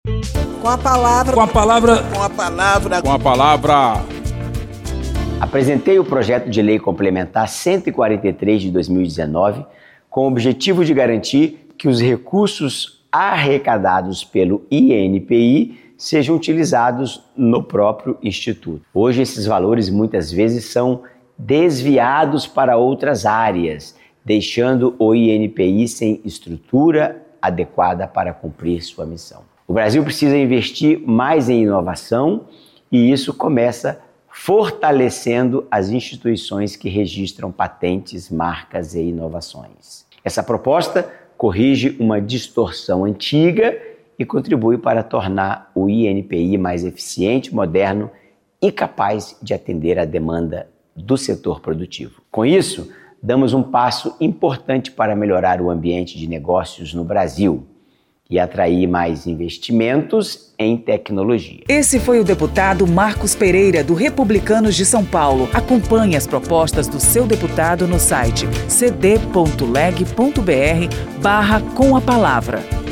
Com a palavra. Com a palavra. Com a palavra. Com a palavra. Apresentei o projeto de lei complementar 143 de 2019 com o objetivo de garantir que os recursos arrecadados pelo INPI sejam utilizados no próprio Instituto. Hoje, esses valores muitas vezes são desviados para outras áreas, deixando o INPI sem estrutura adequada para cumprir sua missão. O Brasil precisa investir mais em inovação e isso começa fortalecendo as instituições que registram patentes, marcas e inovações. Essa proposta corrige uma distorção antiga e contribui para tornar o INPI mais eficiente, moderno e capaz de atender à demanda do setor produtivo. Com isso, damos um passo importante para melhorar o ambiente de negócios no Brasil e atrair mais investimentos em tecnologia. Esse foi o deputado Marcos Pereira, do Republicanos de São Paulo. Acompanhe as propostas do seu deputado no site cd.leg.br/com a palavra.